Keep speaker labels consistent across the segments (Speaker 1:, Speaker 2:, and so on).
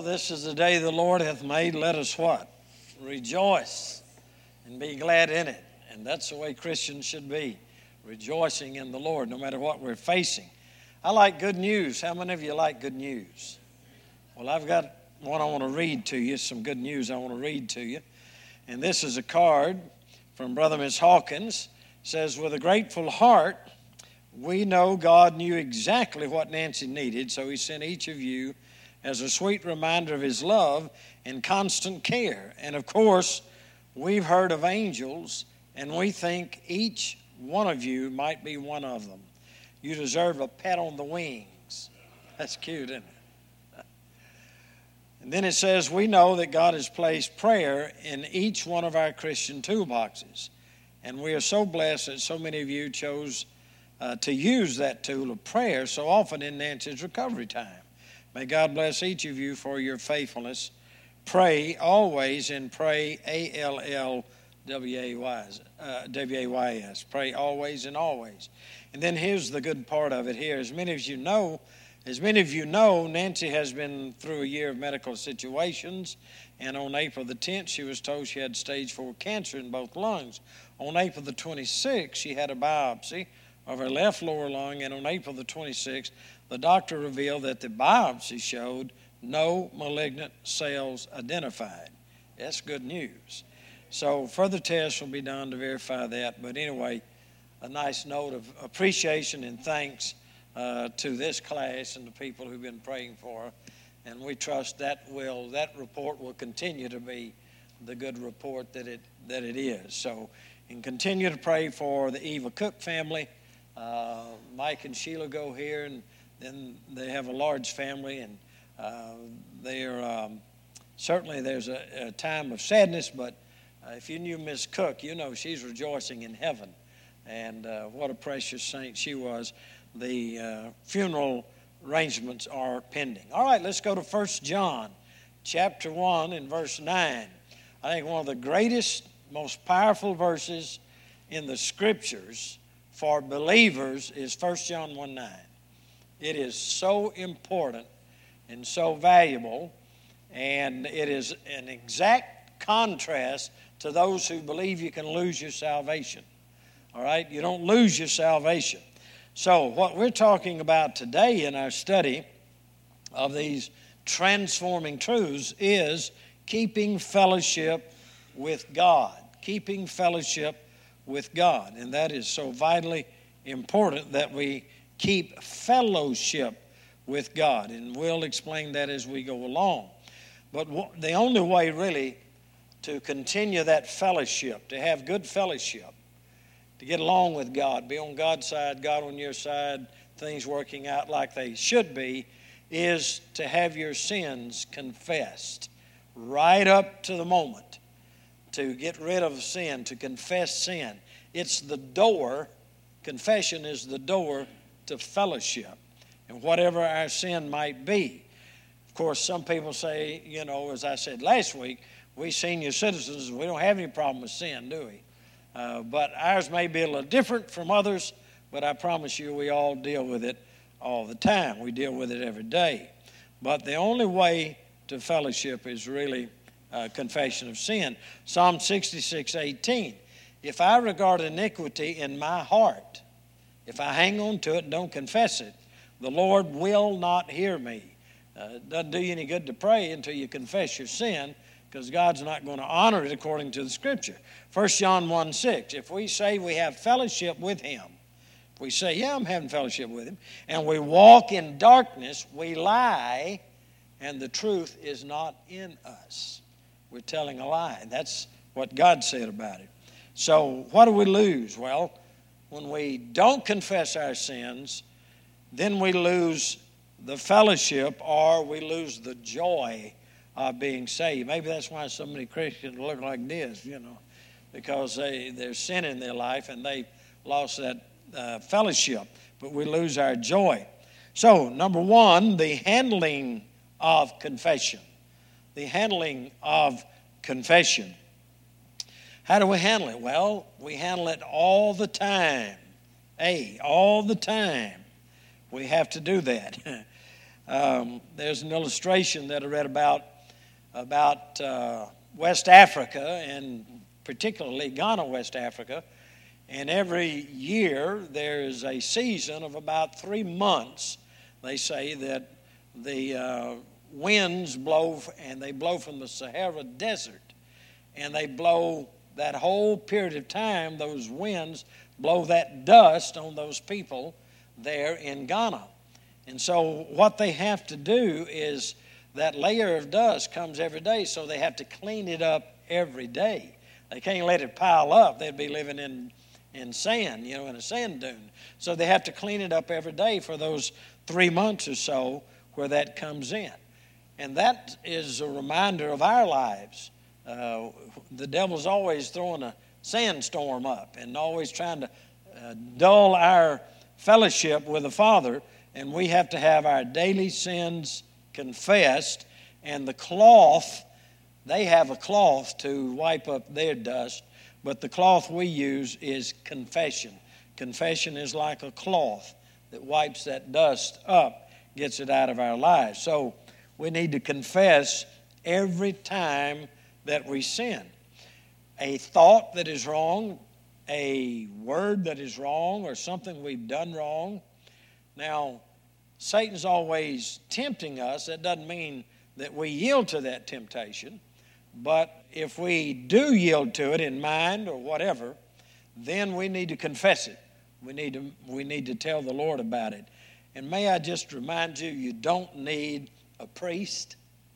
Speaker 1: this is the day the Lord hath made. Let us what? Rejoice and be glad in it. And that's the way Christians should be, rejoicing in the Lord no matter what we're facing. I like good news. How many of you like good news? Well, I've got one I want to read to you, some good news I want to read to you. And this is a card from Brother Miss Hawkins. It says, with a grateful heart, we know God knew exactly what Nancy needed, so he sent each of you as a sweet reminder of his love and constant care. And of course, we've heard of angels, and we think each one of you might be one of them. You deserve a pat on the wings. That's cute, isn't it? And then it says, we know that God has placed prayer in each one of our Christian toolboxes. And we are so blessed that so many of you chose to use that tool of prayer so often in Nancy's recovery time. May God bless each of you for your faithfulness. Pray always, and pray, A-L-L-W-A-Y-S. Pray always and always. And then here's the good part of it here. As many of you know, Nancy has been through a year of medical situations, and on April the 10th, she was told she had stage 4 cancer in both lungs. On April the 26th, she had a biopsy of her left lower lung, and on April the 26th, the doctor revealed that the biopsy showed no malignant cells identified. That's good news. So further tests will be done to verify that. But anyway, a nice note of appreciation and thanks to this class and the people who've been praying for her. And we trust that report will continue to be the good report that it is. So, and continue to pray for the Eva Cook family. Mike and Sheila go here, and then they have a large family, and certainly there's a time of sadness, but if you knew Miss Cook, you know she's rejoicing in heaven, and what a precious saint she was. The funeral arrangements are pending. All right, let's go to 1 John chapter 1 and verse 9. I think one of the greatest, most powerful verses in the Scriptures for believers is 1 John 1:9. It is so important and so valuable, and it is an exact contrast to those who believe you can lose your salvation. All right? You don't lose your salvation. So what we're talking about today in our study of these transforming truths is keeping fellowship with God. Keeping fellowship with God. And that is so vitally important that we keep fellowship with God. And we'll explain that as we go along. But the only way really to continue that fellowship, to have good fellowship, to get along with God, be on God's side, God on your side, things working out like they should be, is to have your sins confessed right up to the moment. To get rid of sin, to confess sin. It's the door, confession is the door to fellowship, and whatever our sin might be. Of course, some people say, as I said last week, we senior citizens, we don't have any problem with sin, do we? But ours may be a little different from others, but I promise you we all deal with it all the time. We deal with it every day. But the only way to fellowship is really confession of sin. Psalm 66:18. If I regard iniquity in my heart, if I hang on to it and don't confess it, the Lord will not hear me. It doesn't do you any good to pray until you confess your sin, because God's not going to honor it according to the Scripture. 1 John 1:6. If we say we have fellowship with Him, if we say, yeah, I'm having fellowship with Him, and we walk in darkness, we lie, and the truth is not in us. We're telling a lie. That's what God said about it. So what do we lose? Well, when we don't confess our sins, then we lose the fellowship, or we lose the joy of being saved. Maybe that's why so many Christians look like this, because there's sin in their life and they lost that fellowship. But we lose our joy. So, number one, the handling of confession. The handling of confession. How do we handle it? Well, we handle it all the time. All the time. We have to do that. There's an illustration that I read about West Africa, and particularly Ghana, West Africa. And every year there is a season of about 3 months. They say that the winds blow, and they blow from the Sahara Desert. And they blow that whole period of time, those winds blow that dust on those people there in Ghana. And so what they have to do is that layer of dust comes every day, so they have to clean it up every day. They can't let it pile up. They'd be living in sand, in a sand dune. So they have to clean it up every day for those 3 months or so where that comes in. And that is a reminder of our lives. The devil's always throwing a sandstorm up and always trying to dull our fellowship with the Father. And we have to have our daily sins confessed. And the cloth, they have a cloth to wipe up their dust. But the cloth we use is confession. Confession is like a cloth that wipes that dust up, gets it out of our lives. So we need to confess every time that we sin. A thought that is wrong, a word that is wrong, or something we've done wrong. Now, Satan's always tempting us. That doesn't mean that we yield to that temptation. But if we do yield to it in mind or whatever, then we need to confess it. We need to tell the Lord about it. And may I just remind you, you don't need a priest.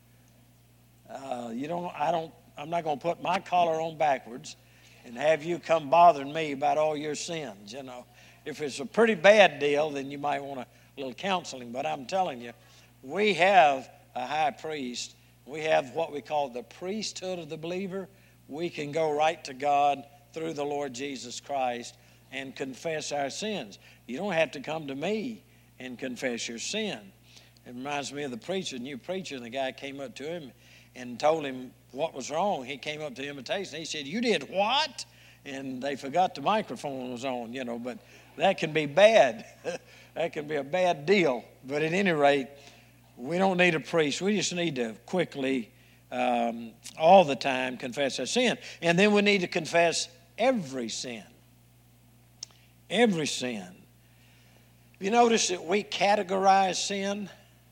Speaker 1: I'm not going to put my collar on backwards and have you come bothering me about all your sins. If it's a pretty bad deal, then you might want a little counseling. But I'm telling you, we have a high priest. We have what we call the priesthood of the believer. We can go right to God through the Lord Jesus Christ and confess our sins. You don't have to come to me and confess your sin. It reminds me of the new preacher, and the guy came up to him and told him what was wrong. He came up to invitation. He said, "You did what?" And they forgot the microphone was on, but that can be bad. That can be a bad deal. But at any rate, we don't need a priest. We just need to quickly, all the time, confess our sin. And then we need to confess every sin. Every sin. You notice that we categorize sin?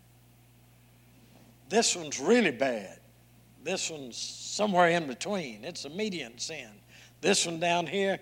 Speaker 1: This one's really bad. This one's somewhere in between. It's a median sin. This one down here,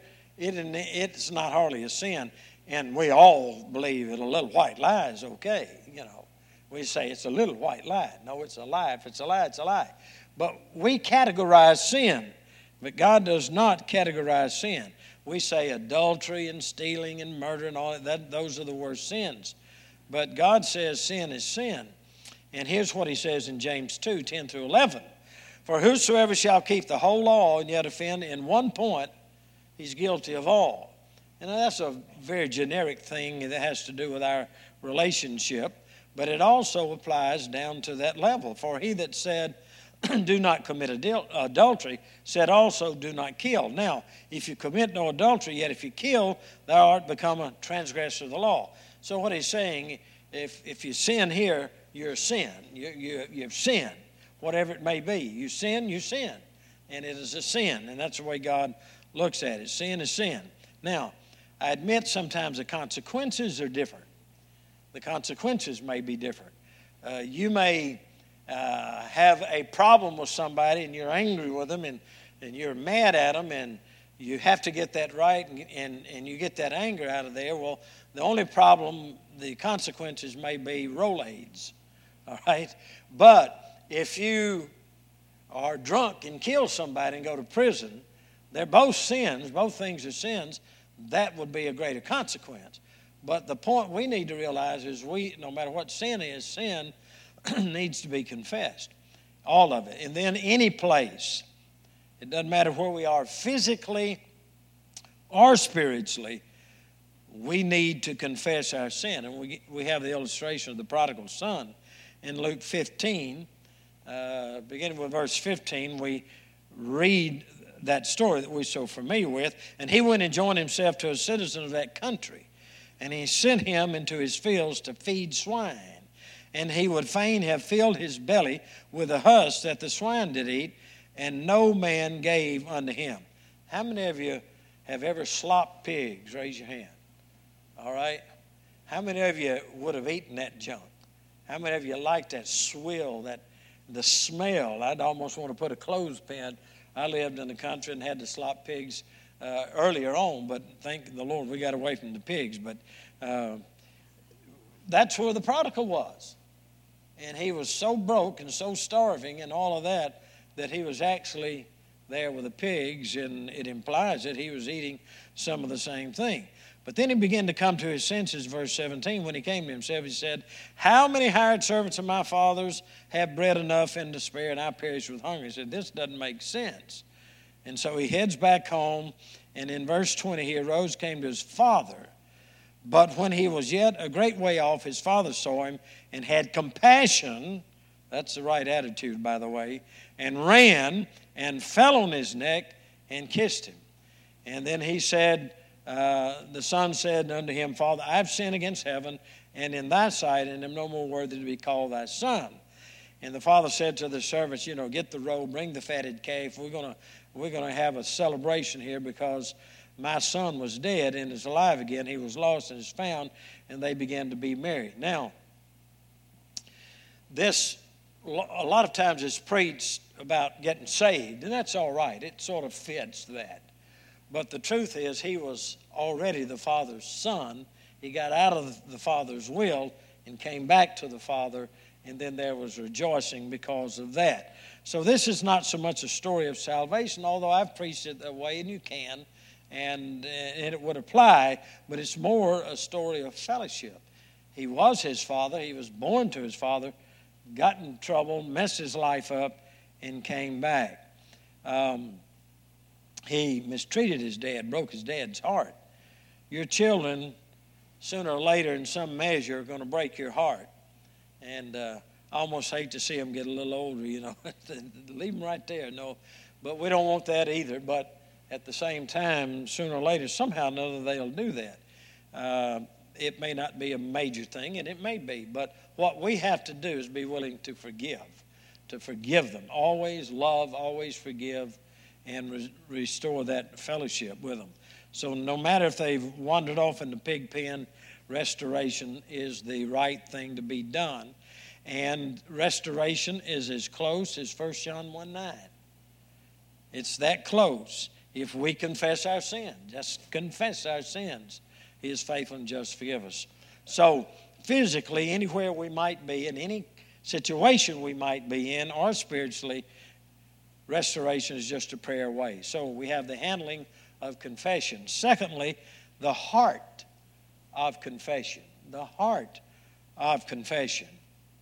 Speaker 1: it's not hardly a sin. And we all believe that a little white lie is okay, We say it's a little white lie. No, it's a lie. If it's a lie, it's a lie. But we categorize sin. But God does not categorize sin. We say adultery and stealing and murder and all that. Those are the worst sins. But God says sin is sin. And here's what he says in James 2, 10 through 11. For whosoever shall keep the whole law and yet offend in one point, he's guilty of all. And that's a very generic thing that has to do with our relationship. But it also applies down to that level. For he that said, do not commit adultery, said also, do not kill. Now, if you commit no adultery, yet if you kill, thou art become a transgressor of the law. So what he's saying, if you sin here, you're a sin. You've sinned, whatever it may be. You sin, you sin. And it is a sin. And that's the way God looks at it. Sin is sin. Now, I admit sometimes the consequences are different. The consequences may be different. You may have a problem with somebody and you're angry with them and you're mad at them and you have to get that right and you get that anger out of there. Well, the only problem, the consequences may be Rolaids, all right? But if you are drunk and kill somebody and go to prison, they're both sins, both things are sins. That would be a greater consequence. But the point we need to realize is no matter what sin is, sin needs to be confessed, all of it. And then any place, it doesn't matter where we are physically or spiritually, we need to confess our sin. And we have the illustration of the prodigal son in Luke 15. Beginning with verse 15, we read that story that we're so familiar with. And he went and joined himself to a citizen of that country. And he sent him into his fields to feed swine. and he would fain have filled his belly with the husk that the swine did eat, and no man gave unto him. How many of you have ever slopped pigs? Raise your hand. All right. How many of you would have eaten that junk? How many of you like that swill, the smell? I'd almost want to put a clothespin. I lived in the country and had to slop pigs earlier on, but thank the Lord we got away from the pigs. But that's where the prodigal was. And he was so broke and so starving and all of that he was actually there with the pigs, and it implies that he was eating some of the same thing. But then he began to come to his senses, verse 17. When he came to himself, he said, how many hired servants of my father's have bread enough and to spare, and I perish with hunger? He said, this doesn't make sense. And so he heads back home, and in verse 20, he arose, came to his father. But when he was yet a great way off, his father saw him and had compassion. That's the right attitude, by the way. And ran and fell on his neck and kissed him. And then he said, the son said unto him, Father, I've sinned against heaven and in thy sight, and am no more worthy to be called thy son. And the father said to the servants, get the robe, bring the fatted calf. We're gonna have a celebration here, because my son was dead and is alive again. He was lost and is found. And they began to be merry. Now, this, a lot of times it's preached about getting saved, and that's all right. It sort of fits that. But the truth is, he was already the Father's son. He got out of the Father's will and came back to the Father, and then there was rejoicing because of that. So this is not so much a story of salvation, although I've preached it that way, and you can, and it would apply, but it's more a story of fellowship. He was his father. He was born to his father, got in trouble, messed his life up, and came back. He mistreated his dad, broke his dad's heart. Your children, sooner or later, in some measure, are going to break your heart. And I almost hate to see them get a little older, Leave them right there. No, but we don't want that either. But at the same time, sooner or later, somehow or another, they'll do that. It may not be a major thing, and it may be. But what we have to do is be willing to forgive them. Always love, always forgive, and restore that fellowship with them. So no matter if they've wandered off in the pig pen, restoration is the right thing to be done. And restoration is as close as 1 John 1:9. It's that close. If we confess our sins, just confess our sins, He is faithful and just to forgive us. So physically, anywhere we might be, in any situation we might be in, or spiritually, restoration is just a prayer away. So we have the handling of confession. Secondly, the heart of confession. The heart of confession.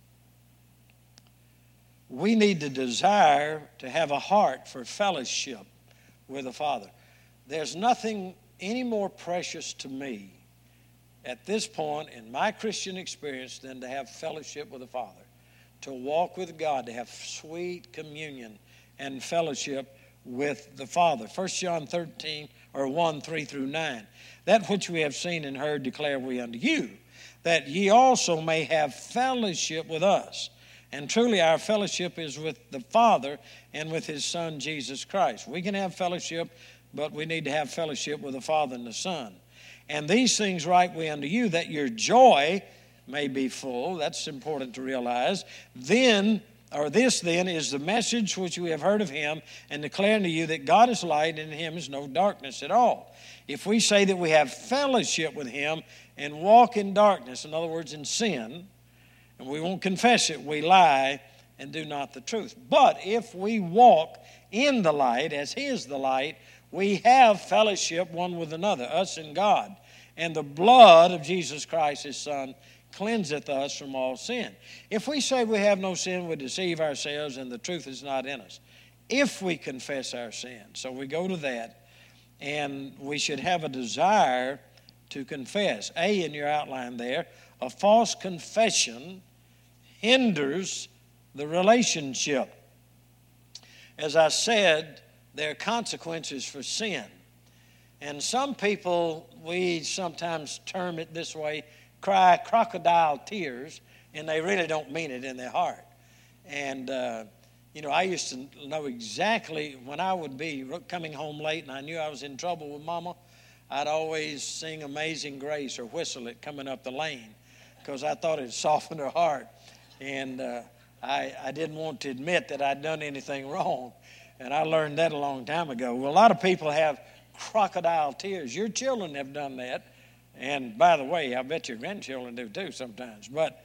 Speaker 1: We need to desire to have a heart for fellowship with the Father. There's nothing any more precious to me at this point in my Christian experience than to have fellowship with the Father, to walk with God, to have sweet communion and fellowship with the Father. 1 John 13, or 1, 3 through 9. That which we have seen and heard declare we unto you, that ye also may have fellowship with us. And truly our fellowship is with the Father and with His Son, Jesus Christ. We can have fellowship, but we need to have fellowship with the Father and the Son. And these things write we unto you, that your joy may be full. That's important to realize. This then is the message which we have heard of Him, and declare unto you that God is light, and in Him is no darkness at all. If we say that we have fellowship with Him and walk in darkness, in other words, in sin, and we won't confess it, we lie and do not the truth. But if we walk in the light, as He is the light, we have fellowship one with another, us and God. And the blood of Jesus Christ, His Son, cleanseth us from all sin. If we say we have no sin, we deceive ourselves, and the truth is not in us. If we confess our sin. So we go to that, and we should have a desire to confess. A, in your outline there, a false confession hinders the relationship. As I said, there are consequences for sin. And some people, we sometimes term it this way, cry crocodile tears and they really don't mean it in their heart. And, I used to know exactly when I would be coming home late and I knew I was in trouble with Mama, I'd always sing Amazing Grace or whistle it coming up the lane because I thought it softened her heart. And I didn't want to admit that I'd done anything wrong. And I learned that a long time ago. Well, a lot of people have crocodile tears. Your children have done that. And by the way, I bet your grandchildren do too sometimes. But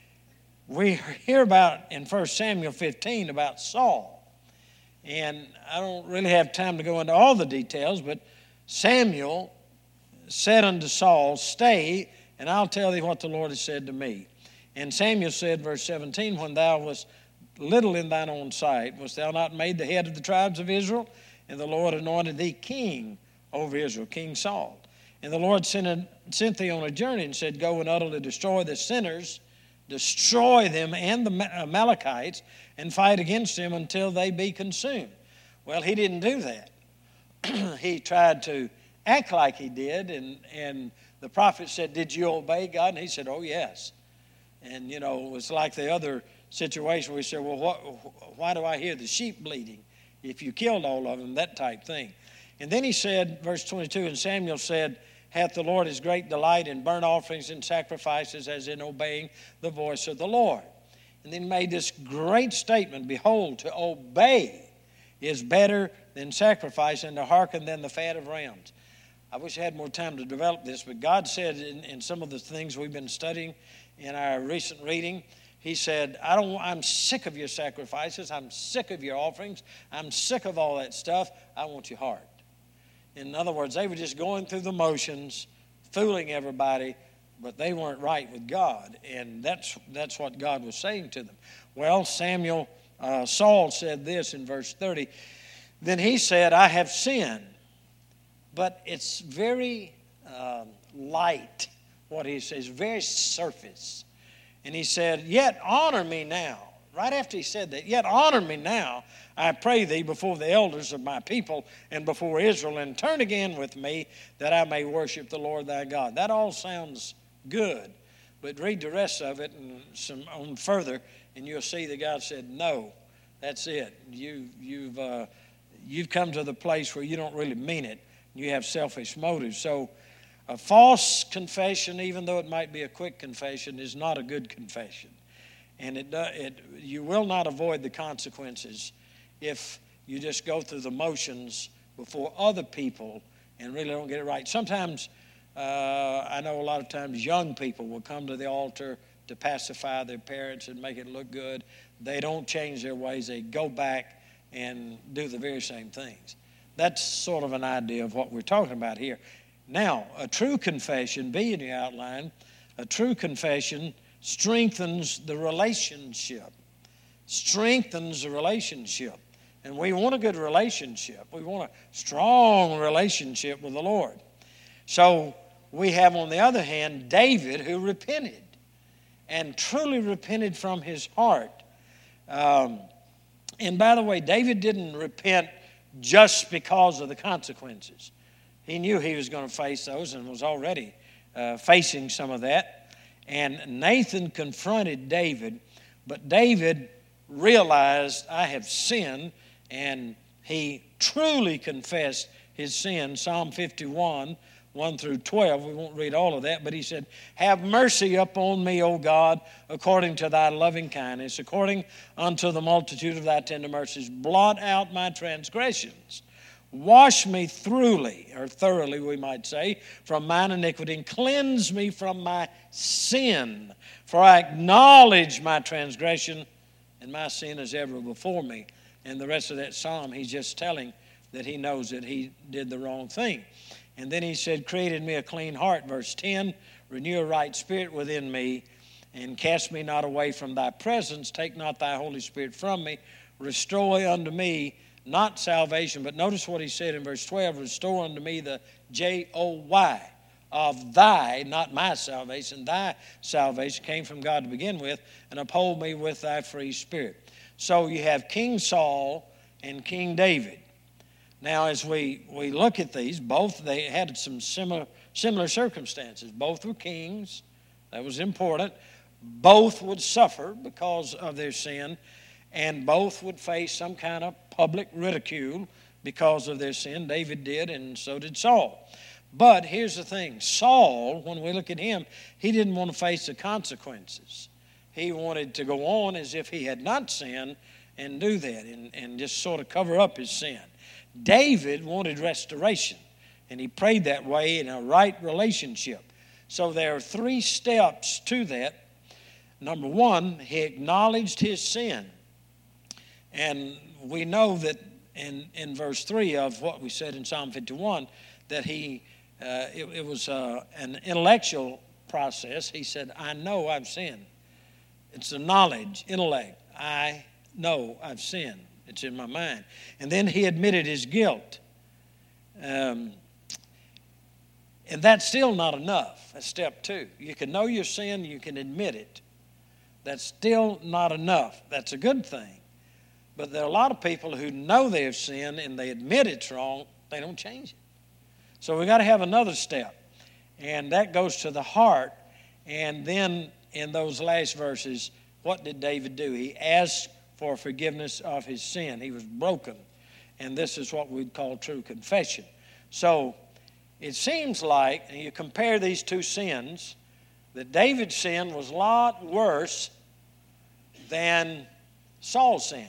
Speaker 1: we hear about in 1 Samuel 15 about Saul. And I don't really have time to go into all the details, but Samuel said unto Saul, "Stay, and I'll tell thee what the Lord has said to me." And Samuel said, verse 17, "When thou wast little in thine own sight, wast thou not made the head of the tribes of Israel? And the Lord anointed thee king over Israel," King Saul. "And the Lord sent thee on a journey and said, Go and utterly destroy the sinners, destroy them and the Amalekites, and fight against them until they be consumed." Well, he didn't do that. He tried to act like he did, and the prophet said, "Did you obey God?" And he said, "Oh, yes." And, it was like the other situation where he said, "Well, why do I hear the sheep bleating if you killed all of them?" That type thing. And then he said, verse 22, "And Samuel said, Hath the Lord his great delight in burnt offerings and sacrifices as in obeying the voice of the Lord?" And then he made this great statement, "Behold, to obey is better than sacrifice, and to hearken than the fat of rams." I wish I had more time to develop this, but God said in some of the things we've been studying in our recent reading, he said, I'm sick of your sacrifices. I'm sick of your offerings. I'm sick of all that stuff. I want your heart. In other words, they were just going through the motions, fooling everybody, but they weren't right with God. And that's what God was saying to them. Well, Saul said this in verse 30. Then he said, "I have sinned." But it's very light, what he says, very surface. And he said, "Yet honor me now." Right after he said that, "Yet honor me now, I pray thee, before the elders of my people and before Israel, and turn again with me, that I may worship the Lord thy God." That all sounds good, but read the rest of it and some on further, and you'll see that God said, "No, that's it. You've come to the place where you don't really mean it. You have selfish motives." So a false confession, even though it might be a quick confession, is not a good confession. And you will not avoid the consequences if you just go through the motions before other people and really don't get it right. Sometimes, I know a lot of times young people will come to the altar to pacify their parents and make it look good. They don't change their ways. They go back and do the very same things. That's sort of an idea of what we're talking about here. Now, a true confession, be in your outline, a true confession strengthens the relationship. Strengthens the relationship. And we want a good relationship. We want a strong relationship with the Lord. So we have, on the other hand, David, who repented and truly repented from his heart. And by the way, David didn't repent just because of the consequences. He knew he was going to face those and was already facing some of that. And Nathan confronted David, but David realized, "I have sinned," and he truly confessed his sin. Psalm 51, 1 through 12, we won't read all of that, but he said, "Have mercy upon me, O God, according to thy loving kindness, according unto the multitude of thy tender mercies. Blot out my transgressions. Wash me thoroughly, we might say, from mine iniquity, and cleanse me from my sin. For I acknowledge my transgression, and my sin is ever before me." And the rest of that psalm, he's just telling that he knows that he did the wrong thing. And then he said, "Create in me a clean heart," verse 10, "renew a right spirit within me, and cast me not away from thy presence. Take not thy Holy Spirit from me. Restore unto me not salvation," but notice what he said in verse 12, "Restore unto me the Joy of thy," not my salvation, "thy salvation," came from God to begin with, "and uphold me with thy free spirit." So you have King Saul and King David. Now, as we look at these, both they had some similar circumstances. Both were kings. That was important. Both would suffer because of their sin, and both would face some kind of public ridicule because of their sin. David did, and so did Saul. But here's the thing. Saul, when we look at him, he didn't want to face the consequences. He wanted to go on as if he had not sinned and do that and just sort of cover up his sin. David wanted restoration, and he prayed that way in a right relationship. So there are 3 steps to that. Number 1, he acknowledged his sin. And we know that in verse 3 of what we said in Psalm 51, that it was an intellectual process. He said, I know I've sinned. It's the knowledge, intellect. I know I've sinned. It's in my mind. And then he admitted his guilt. And that's still not enough. That's step 2. You can know your sin, you can admit it. That's still not enough. That's a good thing. But there are a lot of people who know they've sinned and they admit it's wrong, they don't change it. So we've got to have another step. And that goes to the heart. And then in those last verses, what did David do? He asked for forgiveness of his sin. He was broken. And this is what we'd call true confession. So it seems like, and you compare these 2 sins, that David's sin was a lot worse than Saul's sin.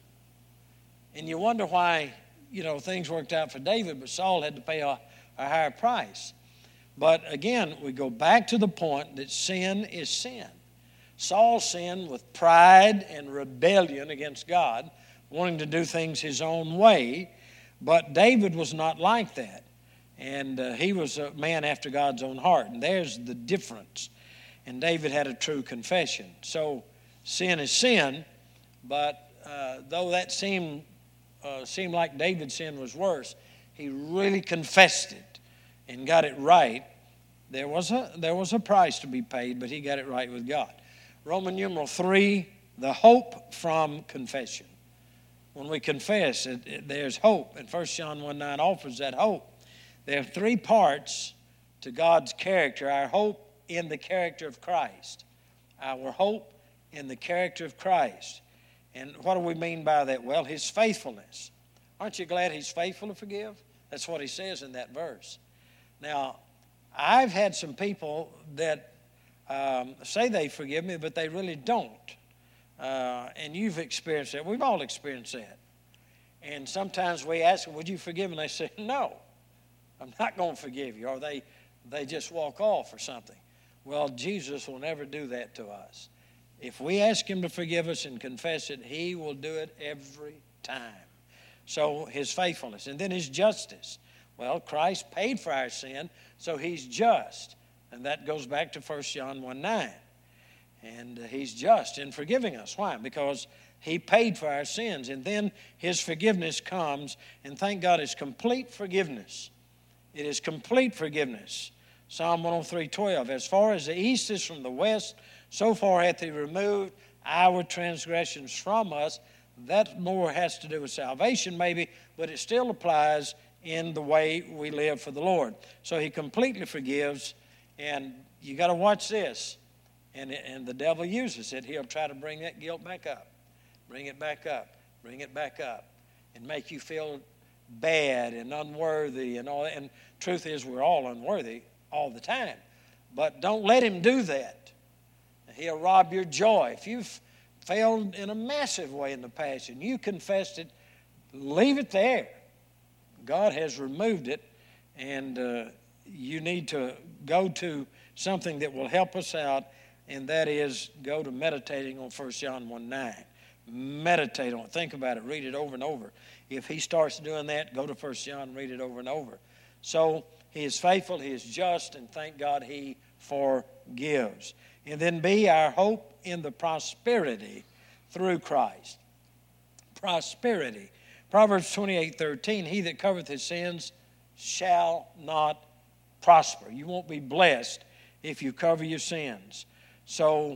Speaker 1: And you wonder why, things worked out for David, but Saul had to pay a higher price. But again, we go back to the point that sin is sin. Saul sinned with pride and rebellion against God, wanting to do things his own way, but David was not like that. And he was a man after God's own heart. And there's the difference. And David had a true confession. So sin is sin, but though that seemed like David's sin was worse, he really confessed it and got it right. There was a price to be paid, but he got it right with God. Roman numeral 3, the hope from confession. When we confess, there's hope. And 1 John 1:9 offers that hope. There are 3 parts to God's character. Our hope in the character of Christ. Our hope in the character of Christ. And what do we mean by that? Well, his faithfulness. Aren't you glad he's faithful to forgive? That's what he says in that verse. Now, I've had some people that say they forgive me, but they really don't. And you've experienced that. We've all experienced that. And sometimes we ask them, would you forgive me? And they say, no, I'm not going to forgive you. Or they just walk off or something. Well, Jesus will never do that to us. If we ask him to forgive us and confess it, he will do it every time. So his faithfulness. And then his justice. Well, Christ paid for our sin, so he's just. And that goes back to 1 John 1:9. And he's just in forgiving us. Why? Because he paid for our sins. And then his forgiveness comes. And thank God it's complete forgiveness. It is complete forgiveness. Psalm 103:12. As far as the east is from the west, so far hath he removed our transgressions from us. That more has to do with salvation maybe, but it still applies in the way we live for the Lord. So he completely forgives, and you got to watch this. And the devil uses it. He'll try to bring that guilt back up. Bring it back up. Bring it back up. And make you feel bad and unworthy and all that. And truth is, we're all unworthy all the time. But don't let him do that. He'll rob your joy. If you've failed in a massive way in the past and you confessed it, leave it there. God has removed it, and you need to go to something that will help us out, and that is go to meditating on 1 John 1:9. Meditate on it. Think about it. Read it over and over. If he starts doing that, go to 1 John, read it over and over. So he is faithful, he is just, and thank God he forgives. And then B, our hope in the prosperity through Christ. Prosperity. Proverbs 28:13, he that covereth his sins shall not prosper. You won't be blessed if you cover your sins. So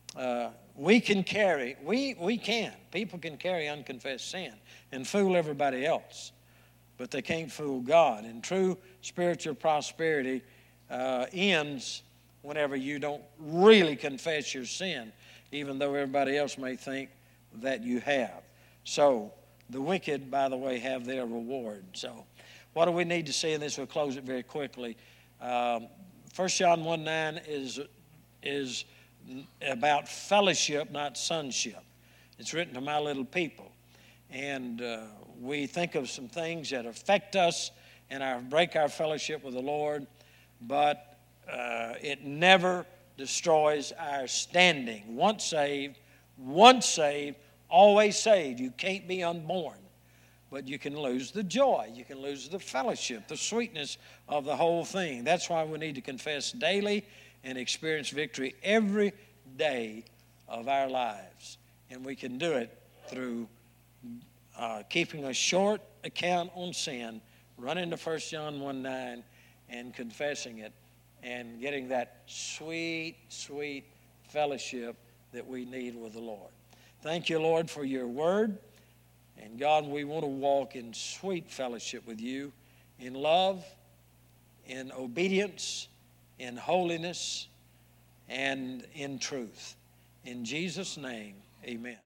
Speaker 1: we can carry, people can carry unconfessed sin and fool everybody else, but they can't fool God. And true spiritual prosperity ends whenever you don't really confess your sin, even though everybody else may think that you have. So the wicked, by the way, have their reward. So what do we need to see in this? We'll close it very quickly. 1 John 1:9 is about fellowship, not sonship. It's written to my little people. And we think of some things that affect us and break our fellowship with the Lord, but it never destroys our standing. Once saved, always saved. You can't be unborn, but you can lose the joy. You can lose the fellowship, the sweetness of the whole thing. That's why we need to confess daily and experience victory every day of our lives. And we can do it through keeping a short account on sin, running to 1 John 1:9 and confessing it and getting that sweet, sweet fellowship that we need with the Lord. Thank you, Lord, for your word. And God, we want to walk in sweet fellowship with you, in love, in obedience, in holiness, and in truth. In Jesus' name, amen.